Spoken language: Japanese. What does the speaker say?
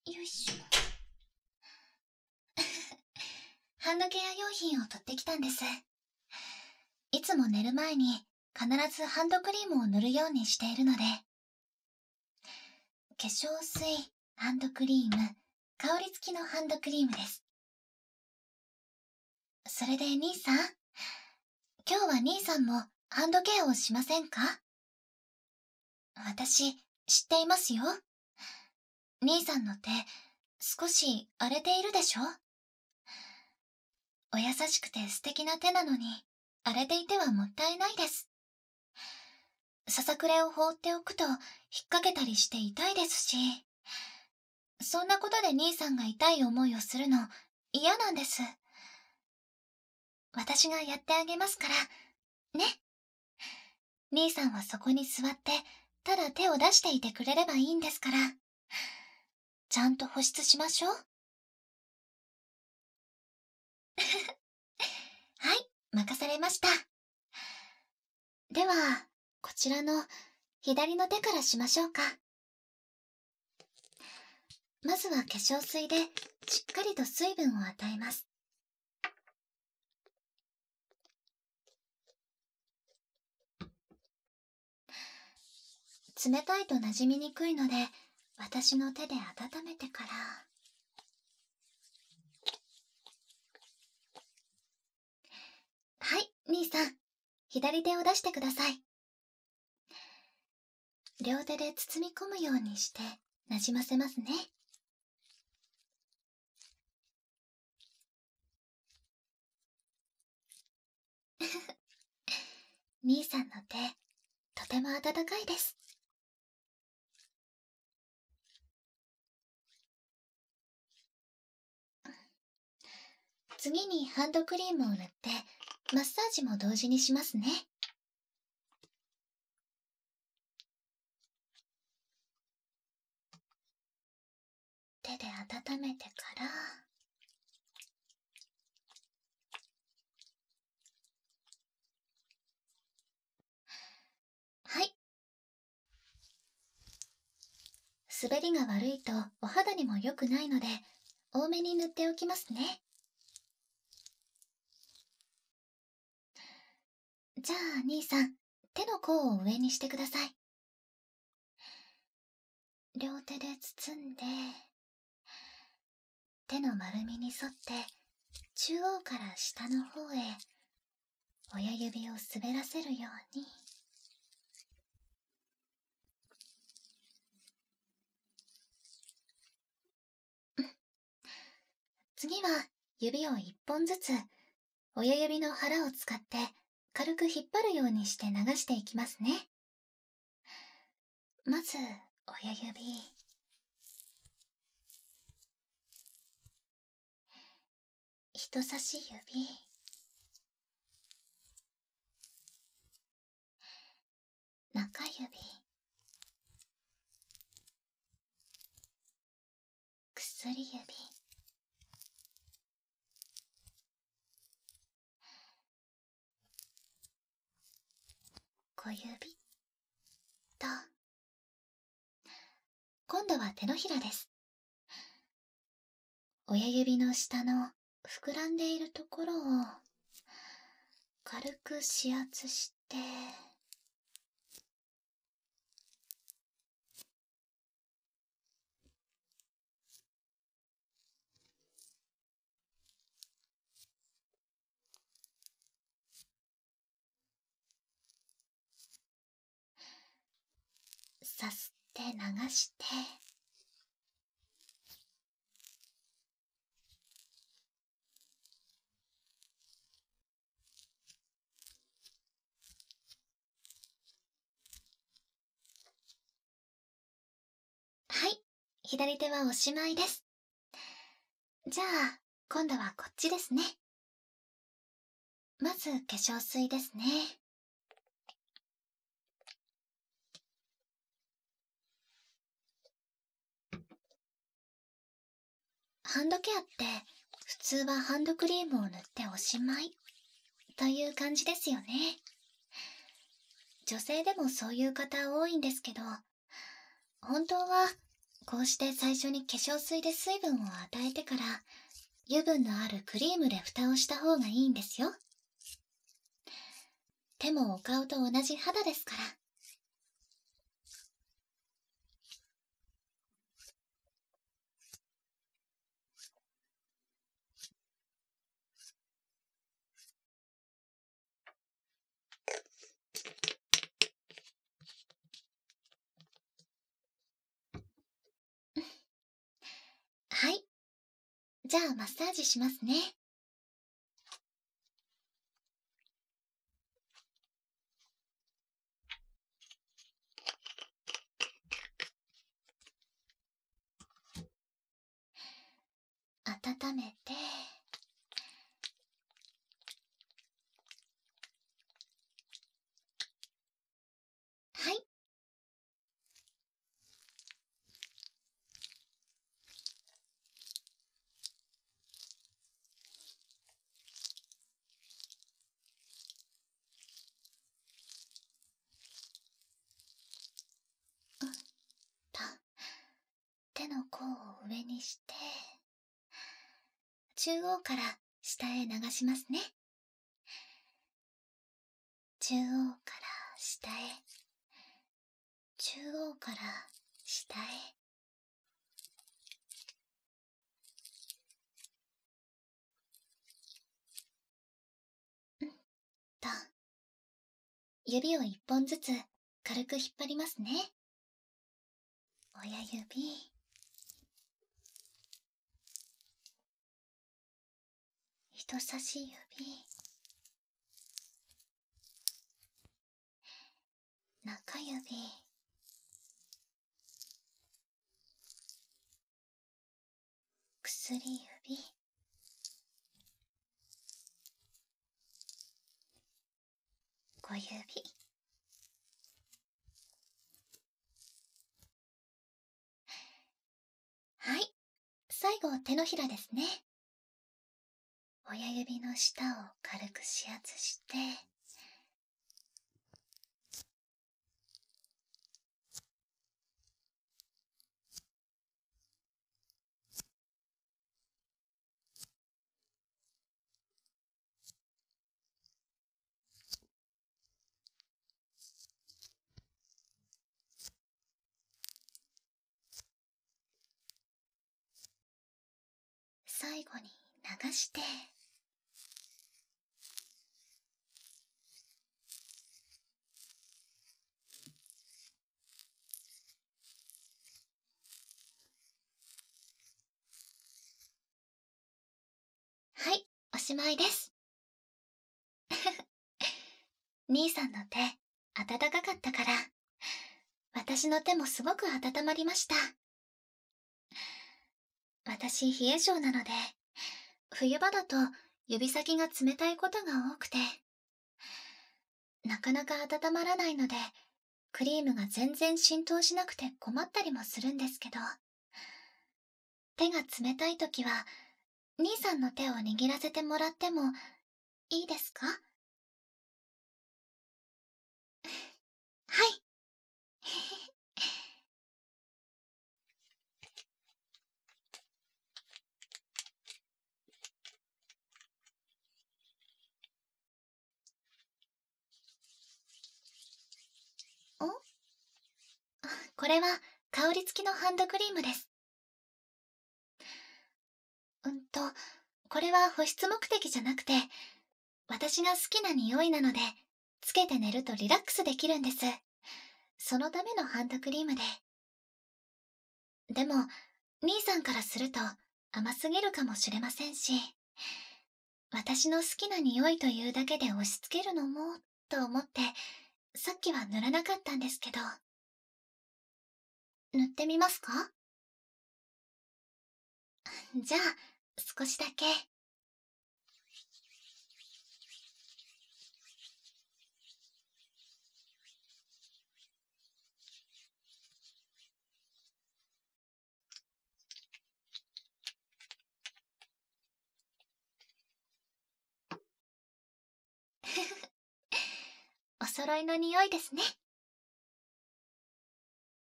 よいしょ。ハンドケア用品を取ってきたんです。いつも寝る前に必ずハンドクリームを塗るようにしているので。化粧水、ハンドクリーム、香り付きのハンドクリームです。それで兄さん、今日は兄さんもハンドケアをしませんか？私、知っていますよ。兄さんの手、少し荒れているでしょ？お優しくて素敵な手なのに、荒れていてはもったいないです。ささくれを放っておくと引っ掛けたりして痛いですし、そんなことで兄さんが痛い思いをするの嫌なんです。私がやってあげますから、ね。兄さんはそこに座って、ただ手を出していてくれればいいんですから。ちゃんと保湿しましょう。はい、任されました。では、こちらの左の手からしましょうか。まずは化粧水でしっかりと水分を与えます。冷たいと馴染みにくいので、私の手で温めてから。はい、兄さん。左手を出してください。両手で包み込むようにしてなじませますね。兄さんの手、とても温かいです。次にハンドクリームを塗って、マッサージも同時にしますね。手で温めてから、はい。滑りが悪いとお肌にも良くないので、多めに塗っておきますね。じゃあ兄さん、手の甲を上にしてください。両手で包んで、手の丸みに沿って中央から下の方へ親指を滑らせるように。次は指を一本ずつ親指の腹を使って軽く引っ張るようにして流していきますね。まず親指、人差し指、中指、薬指、小指と、今度は手のひらです。親指の下の膨らんでいるところを軽く指圧して、さすって流して、はい、左手はおしまいです。じゃあ今度はこっちですね。まず化粧水ですね。ハンドケアって普通はハンドクリームを塗っておしまいという感じですよね。女性でもそういう方多いんですけど、本当はこうして最初に化粧水で水分を与えてから油分のあるクリームで蓋をした方がいいんですよ。手もお顔と同じ肌ですから。はい。じゃあマッサージしますね。温めて、はい。と、手の甲を上にして、中央から下へ流しますね。中央から下へ、中央から下へ。と、指を一本ずつ軽く引っ張りますね。親指、人差し指、中指、薬指、小指。はい。最後、手のひらですね。親指の下を軽く指圧して、最後に流して、はい、おしまいです。兄さんの手、温かかったから、私の手もすごく温まりました。私、冷え性なので、冬場だと指先が冷たいことが多くて、なかなか温まらないので、クリームが全然浸透しなくて困ったりもするんですけど、手が冷たい時は、兄さんの手を握らせてもらってもいいですか？はい。んこれは香り付きのハンドクリームです。これは保湿目的じゃなくて、私が好きな匂いなので、つけて寝るとリラックスできるんです。そのためのハンドクリームで。でも、兄さんからすると甘すぎるかもしれませんし、私の好きな匂いというだけで押し付けるのも、と思って、さっきは塗らなかったんですけど、塗ってみますか？じゃあ、少しだけ。お揃いの匂いですね。